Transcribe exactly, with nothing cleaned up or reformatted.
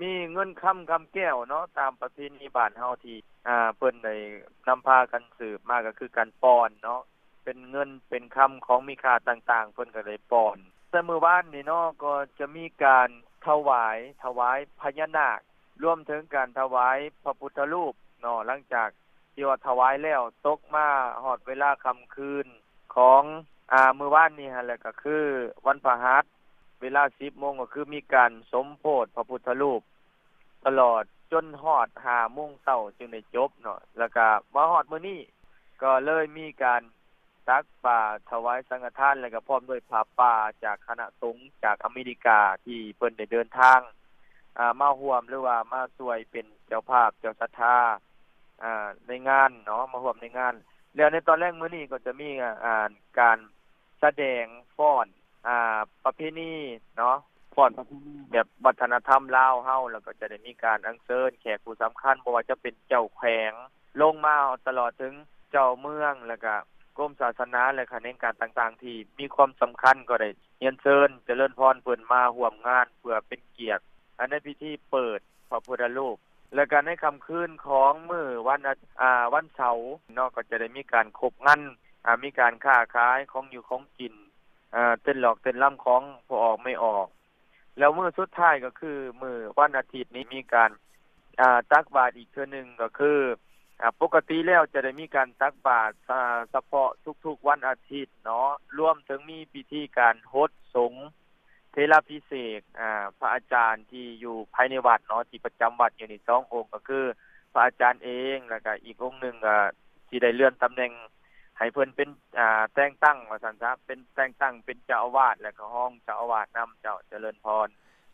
มีเงินค้ำคำแก้วเนาะตามประเพณีบ้านเฮาที่อ่าเพิ่นได้นําพากันสืบมาก็คือการป้อนเนาะเป็นเงินเป็นคำของมีค่าต่างๆเพิ่นก็ได้ป้อนแต่มื้อวานนี่เนาะก็จะมีการถวายถวายพญานาครวมถึงการถวายพระพุทธรูปเนาะหลังจากที่ว่าถวายแล้วตกมาฮอดเวลาค่ำคืนของอ่ามื้อวานนี้หั่นแหละก็คือวันพฤหัสเวลา สิบโมง ก็คือมีการสมโพธิพระพุทธรูปตลอดจนฮอด ห้าโมง เช้าจึงได้จบเนาะแล้วก็มาฮอดมื้อนี้ก็เลยมีการตักบาตรถวายสังฆทานแล้วก็พร้อมด้วยผ้าป่าจากคณะสงฆ์จากอเมริกาที่เพิ่นได้เดินทางอ่ามาร่วมหรือว่ามาช่วยเป็นเจ้าภาพเจ้าศรัทธาอ่าในงานเนาะมาร่วมในงานแล้วในตอนแรกมื้อนี้ก็จะมีอ่าการแสดงฟ้อนอ่าประเพณีเนาะฟ้อนประเพณีแบบวัฒนธรรมลาวเฮาแล้วก็จะได้มีการอัญเชิญแขกผู้สําคัญบ่ว่าจะเป็นเจ้าแขวงลงมาตลอดถึงเจ้าเมืองแล้วก็กรมศาสนาและแขนงการต่างๆที่มีความสําคัญก็ได้เรียนเชิญเจริญพรเพิ่นมาร่วมงานเพื่อเป็นเกียรติอันในพิธีเปิดพระพุทธรูปและก็ในค่ำคืนของมื้อวันอ่าวันเสาร์เนาะก็จะได้มีการคบงันอ่ามีการค้าขายของอยู่ของกินอ่าเต้นหลอกเต้นล่ําของบ่ออกไม่ออกแล้วมื้อสุดท้ายก็คือมื้อวันอาทิตย์นี้มีการอ่าตักบาตรอีกเทื่อนึงก็คืออ่าปกติแล้วจะได้มีการตักบาตรอ่าเฉพาะทุกๆวันอาทิตย์เนาะรวมถึงมีพิธีการโฮสต์สงฆ์เทระพิเศษอ่าพระอาจารย์ที่อยู่ภายในวัดเนาะที่ประจําวัดอยู่นี่สององค์ก็คือพระอาจารย์เองแล้วก็อีกองค์นึงก็สิได้เลื่อนตําแหน่งให้เพิ่นเป็นอ่าแต่งตั้งว่าซั่นซะเป็นแต่งตั้งเป็นเจ้าอาวาสแล้วก็ห้องเจ้าอาวาสนําเจ้าเจริญพร